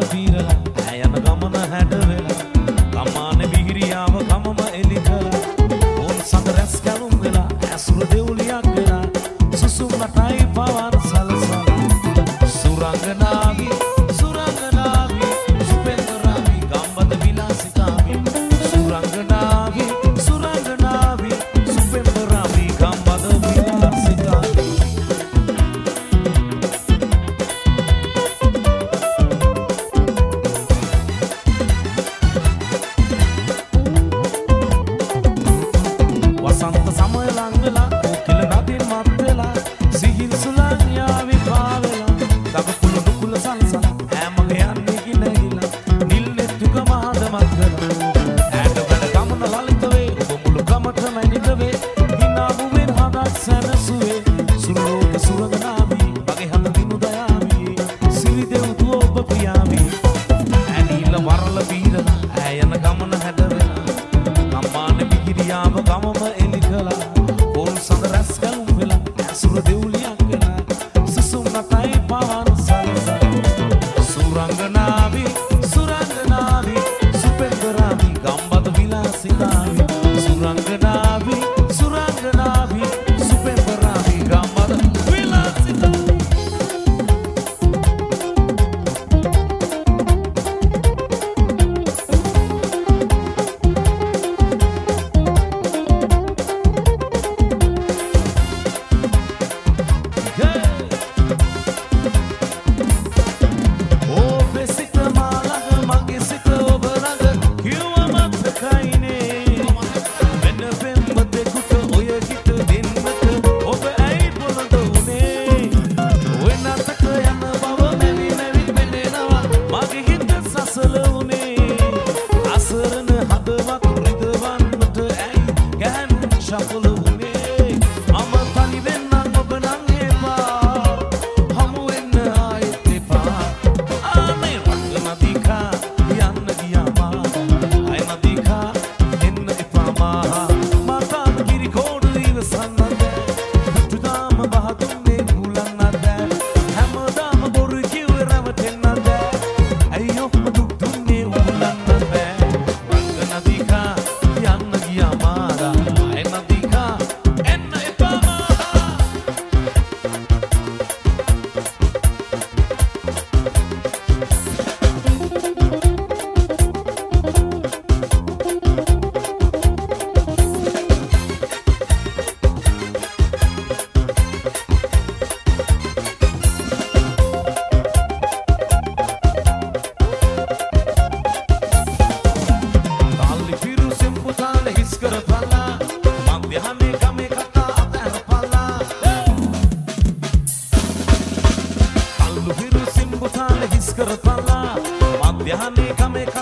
පීරලා ඈ යන ගමන හැඩ වෙලා කම්මානේ බිහිරියාව කමම එලි කළා ඕන් සඳ රැස් කැලුම් වෙලා ඇසුර දෙවුලියක් වෙලා සුසුම් නටයි පවර සලසලා සුරංගනාවි සුරංගනාවි සුපෙන්දරාවි ගම්බද විලාසිකාවි සුරංගනාවි සුරංගනාවි සුපෙන්දරාවි ගම්බද විලාසිකාවි වසන්ත සමය ලං වෙලා කොකිල නදින් මත් වෙලා සිහිල් සුලං යාවි පාවෙලා තව කුළු කුල සල්සල ඈමග යන්නේ ගිනගිලා නිල් නෙත්තුක මහද මක්කලා ඈට වැඩ ගමන ලලිත වේ ඔබ මුළු කමට මැනික වේ හිනාවුවෙන් හදක් සැනසුවේ සුරෝක සුරංගනාවි මගේ හඳ දිනු දයාවි සිරි දෙව් දුව ඔබ ප්‍රියාවි ඇනීල වරල බීරලා ඈ යන ගමන හැඩ වෙලා කම්මානේ බිහිරියාව ගමම එලි කළා පොල් සඳ රැස් කැලුම් වෙලා ඇසුර දෙවුලියක් වෙලා සුසුම් නටයි පවන සලසා සුරංගනාවි සුරංගනාවි සුපෙන්දරාවි ගම්බද විලාසිතාවි සුරංගනාවි සුරංගනාවි සුපෙන්දරාවි ගම්බද විලාසිතාවි Mad